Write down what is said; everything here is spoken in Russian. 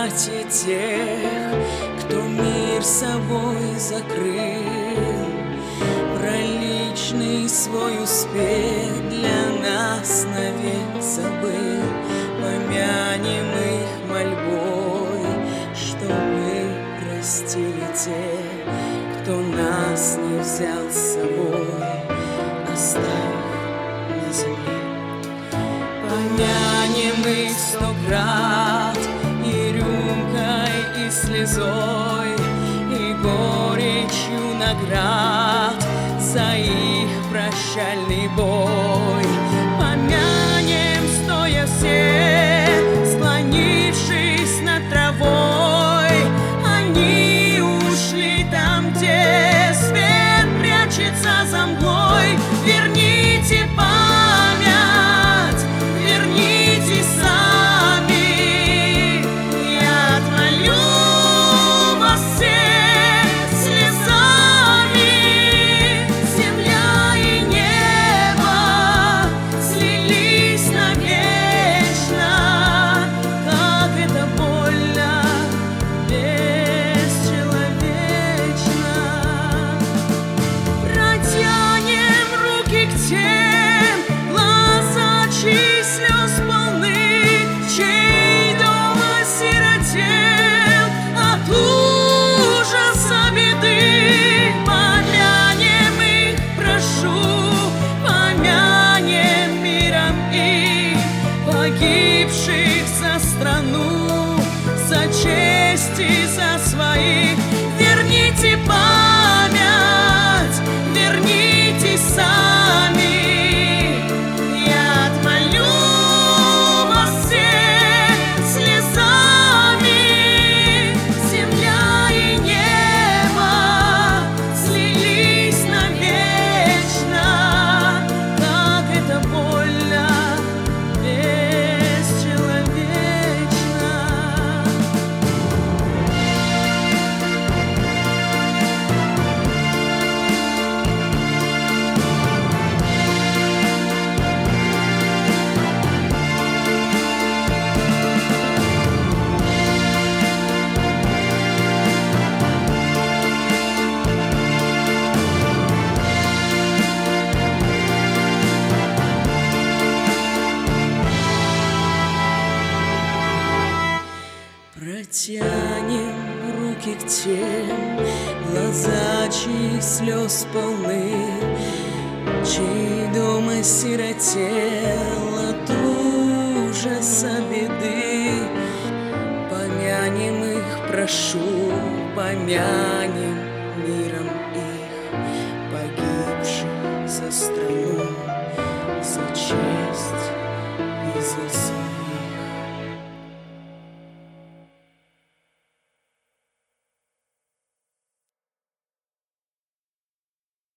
памяти тех, кто мир собой закрыл, про личный свой успех для нас навек забыл. Помянем их мольбой, чтобы простили те, кто нас не взял с собой, оставив на земле. Помянем их 100 крат и рюмкой, и слезой, и горечью наград за их прощальный бой. Помянем, стоя все, склонившись над травой, они ушли там, где свет прячется за мглой. Верните память, верните сами, я отмолю вас всех слезами. Земля и небо слились навечно, как это больно, бесчеловечно. Протянем руки к тем, глаза чьи слез полны, чей дом осиротел от ужаса беды. Помянем их, прошу, помянем миром их, погибших за страну, за честь и за своих. Верните память, верните сами, я отмолю вас всех слезами. Земля и небо слились навечно, как это больно, бесчеловечно. Протянем руки к тем, глаза чьих слез полны, чей дом осиротел от ужаса беды. Помянем их, прошу, помянем миром их, погибших за страну, за честь и за